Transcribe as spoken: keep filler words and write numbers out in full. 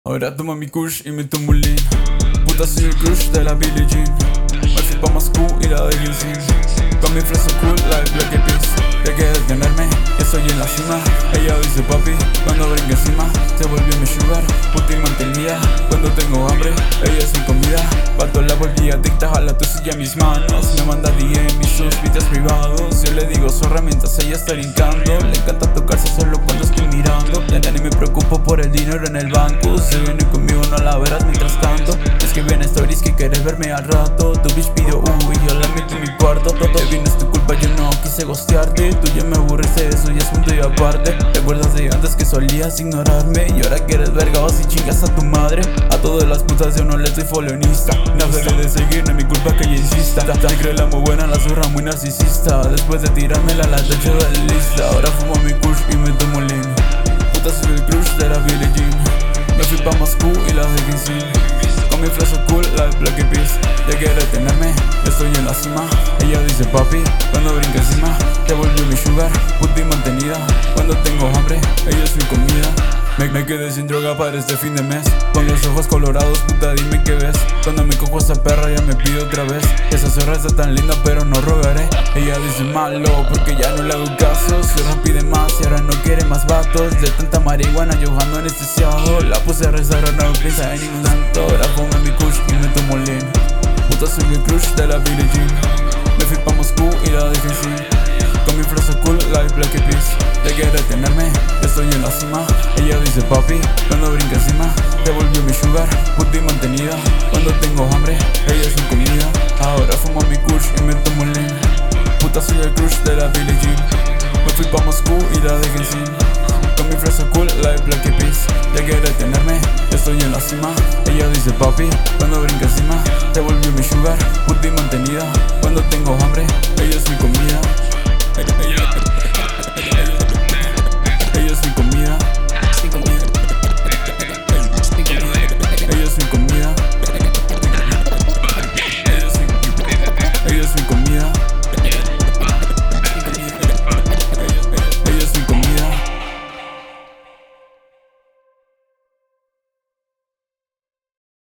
Ahora toma mi kush y me tomo un lean. Puta soy el crush de la Billie Jean. Me fui pa' Moscú y la de Gilsin. Con mi fleso cool, la de Black Peace. De que detenerme, estoy en la cima. Ella dice papi, cuando brinca encima. Se volvió mi sugar, puta y mantenida. Cuando tengo hambre, ella es mi comida. Pato la volví adicta, jala tu silla a mis manos. Me manda D M y sus videos privados. Yo le digo zorra mientras ella está brincando. Le encanta tocarse solo cuando estoy mirando. Ya, ya ni me preocupo por el dinero en el banco. Si viene conmigo no la verás mientras tanto. Es que ven stories que quieres verme al rato. Tu bitch pidió uh y yo la meto en mi cuarto. Todo bien es tu culpa, yo no quise ghostearte. Tú ya me aburriste, eso ya es punto y aparte. ¿Te acuerdas de antes que solías ignorarme? Y ahora quieres verga o si chingas a tu madre. A todas las putas yo no le soy foleonista. No se le de seguir, no es mi culpa que ella insista. Se cree la muy buena, la zurra muy narcisista. Después de tirármela la tacho de la lista. Ahora fumo mi kush y me tomo lean. Puta soy el crush de la Billie Jean. Me fui pa' Moscú y la de Gilsin. Con mi fleso cool, la de Black Peace. Ya quiere tenerme, estoy en la cima. Ella dice papi, cuando brinca encima. Te volvió mi sugar, puta y mantenida. Cuando tengo hambre, ella es mi comida. Me, me quedé sin droga para este fin de mes. Con los ojos colorados, puta dime qué ves. Cuando me cojo a esa perra ya me pide otra vez. Esa zorra está tan linda pero no rogaré. Ella dice malo porque ya no le hago caso. Zorra pide más y ahora no quiere más vatos. De tanta marihuana yo ando anestesiado. La puse a rezar, ahora no piensa en ningún santo. Ahora pongo mi kush y me tomo lean. Puta soy el crush de la Billie Jean. Me fui pa' Moscú y la dejé sin. Con mi frase cool, la de Black Peace. Ya quiere tenerme, estoy en la cima. Ella dice papi, cuando brinca encima. Te volvió mi sugar, puta y mantenida. Cuando tengo hambre, ella es mi comida. Ahora fumo mi kush y me tomo lean. Puta soy el crush de la Billie Jean. Me fui pa' Moscú y la dejé sin. Con mi frase cool, la de Black Peace. Ya quiere tenerme, estoy en la cima. Ella dice papi, cuando brinca encima. Te volvió mi sugar, puta y mantenida. Cuando tengo hambre, ella